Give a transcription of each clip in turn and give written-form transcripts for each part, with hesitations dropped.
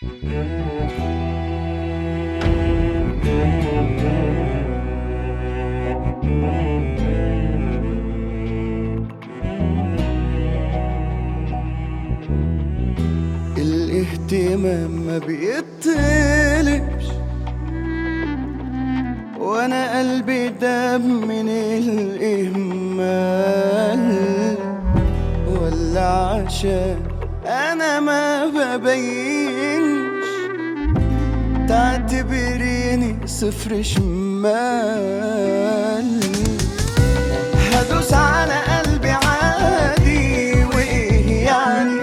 الاهتمام ما بيطلبش، وانا قلبي داب من الاهمال، ولا عشان انا ما ببينش تعتبريني صفر شمال. هدوس على قلبي عادي، وايه يعني؟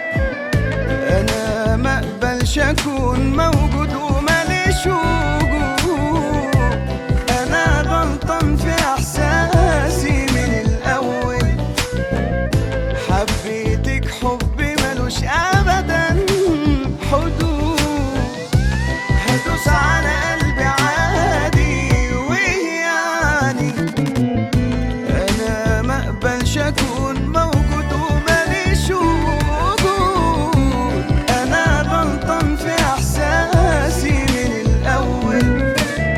انا ما اقبلش اكون موجود وماليش وجود. انا غلطان في احساسي من الاول، حبيتك حب ملوش ابدا حدود. هدوس على قلبي عادي، وايه يعني؟ انا ما اقبلش اكون موجود وماليش وجود. انا غلطان في احساسي من الاول،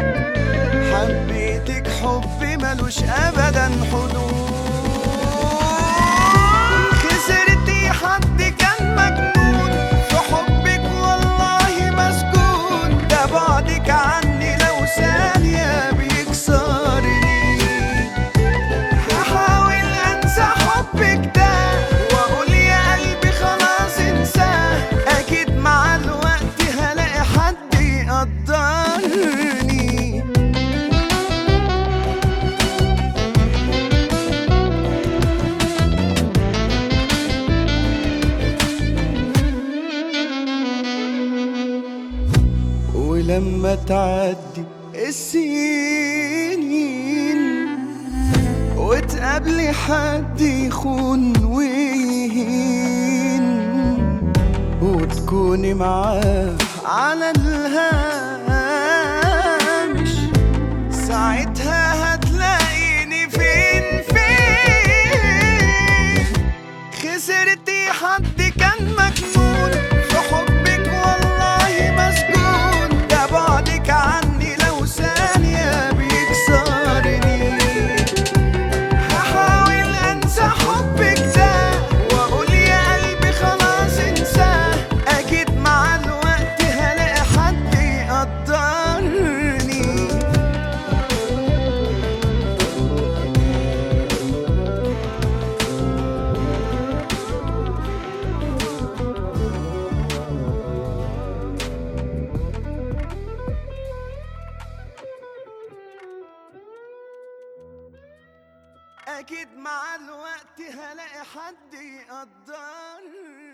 حبيتك حب ملوش ابدا حدود. خسرتي حد كان مجنون في حبك، والله مسجون. ده بعدك عني لو ثانية بيكسرني. هحاول انسى حبك ده، واقول يا قلبي خلاص انساه. اكيد مع الوقت هلاقي حد يقدرني. ولما تعدي السنين وتقابلي حد يخون ويهين، وتكوني معاه على الهامش، ساعتها هتلاقيني فين فين. خسرتي حد كان مجنون في حبك، والله مسجون. ده بعدك عني لو ثانية بيكسرني. هحاول انسى حبك ده، واقول يا قلبي خلاص انساه. اكيد مع الوقت هلاقي حد يقدرني. أكيد مع الوقت هلاقي حد يقدرني.